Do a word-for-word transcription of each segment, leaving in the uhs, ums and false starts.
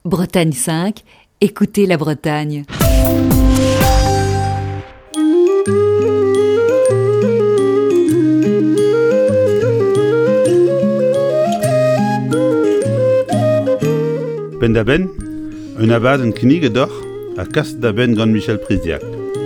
Bretagne cinq, écoutez la Bretagne. Ben da ben, un abad en knigedoc'h a kas da ben gant Michel Priziac.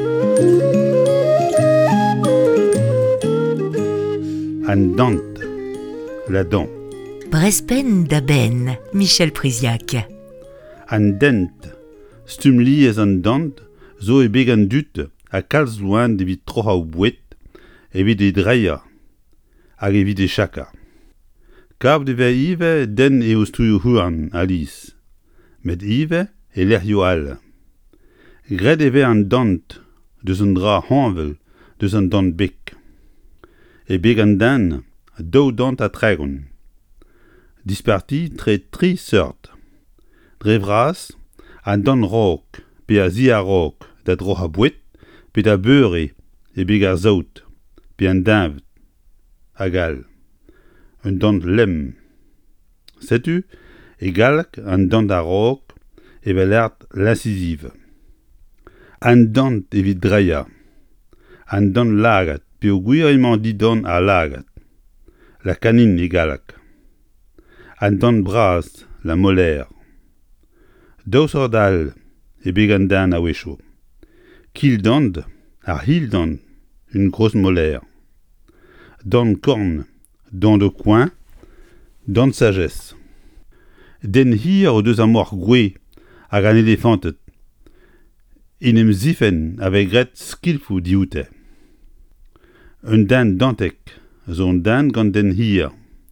An dant, la dent. Brespen da ben, Michel Priziac. An dent, stum liez an dant, zo e beg an dut a kalz loan evit trocha o bouet, evit e dreia, hag evit e chaka. Kav de ver ive den e o stuio huan alice. Met ive e lerio al. Gred e ver an dant deus an dra hanvel deus an dant bek. E beg an dan, dou dant a tregon. Disparti tre tri seurt. Dre vras, an dant rok, pe a zi a rok da dro ha bouet, pe da beure e beg ar zaout, pe an davet, a gal. Un dant lem. Setu, e galk an dant a rok, e velert l'incisive. An dant evit dreia. An dant lagat, pe o gwir emañ di dant a lagat. La canine e galak. An dant bras, la molaire. Daous ur dal, e beg an dan a wecho. Kil dant, ar hil dant, une grosse molaire. Dant korn, dant de coin, dant sagesse. Den hir o deus amour gwe hag an elefantet. Inem zifen avec gret skilfou dioute. Un dan dantek, zon dan gant den hir.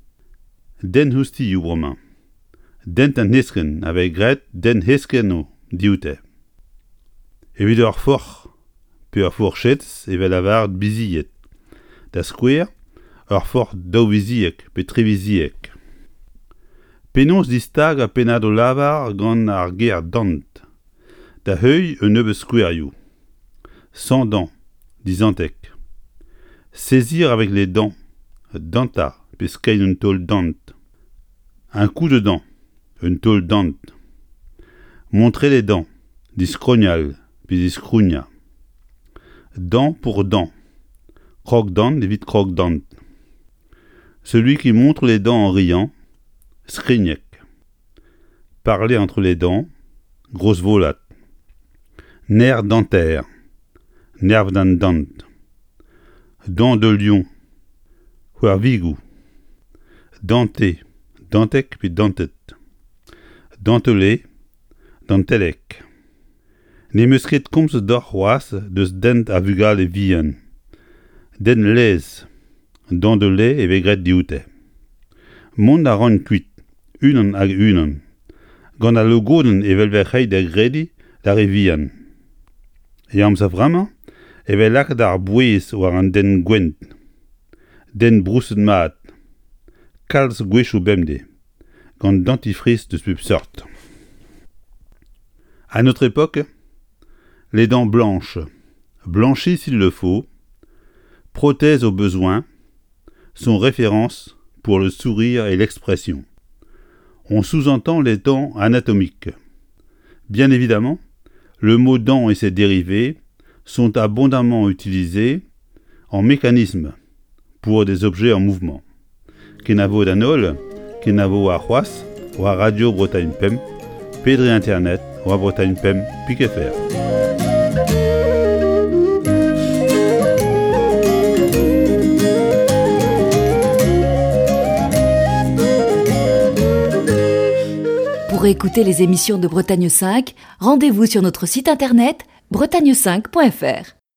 Den husti you broma. Dent an hesken avec gret den heskeno dioute. Evit ur forch, pe ur forchetz evel avard biziet. Da skouer, ur forch daou viziek pe tre viziek. Penons distag a penad o lavar gant ar ger dant. Da heuil un eube skouerioù. Sans dents, dizantek. Saisir avec les dents, danta, pe skein un taol dant. Un coup de dent, un taol dant. Montrer les dents, discrognal, pe discrugna. Dent pour dent. Croque-dent, évite croque-dent. Celui qui montre les dents en riant, skriniek. Parler entre les dents, grosse volate. Nerf dentaire, nerf d'un dent. Dent de lion, huar vigou. Denté, dentek puis dentet. Dentelé, dentelek. Ne meusket komz d'or c'hoaz deus dent a vugal e vihan. Den lez, dent de lait e vegret dioute. Mont a ran kuit, unan hag unan. Gant a logoden e vel verc'hei da gredi da re vihan. E amza vrama, e vel lak d'ar bouez war an den gwent. Den brouset mat. Kalz gwechou bemde. Gant dentifrice de spub sort. À notre époque, les dents blanches, blanchies s'il le faut, prothèses au besoin, sont références pour le sourire et l'expression. On sous-entend les dents anatomiques. Bien évidemment, le mot dent et ses dérivés sont abondamment utilisés en mécanisme pour des objets en mouvement. Kenavo danol, kenavo a c'hoaz, ou a radio Bretagne Pem, pedre internet, ou a Bretagne Pem, pique faire. Pour écouter les émissions de Bretagne cinq, rendez-vous sur notre site internet bretagne cinq point f r.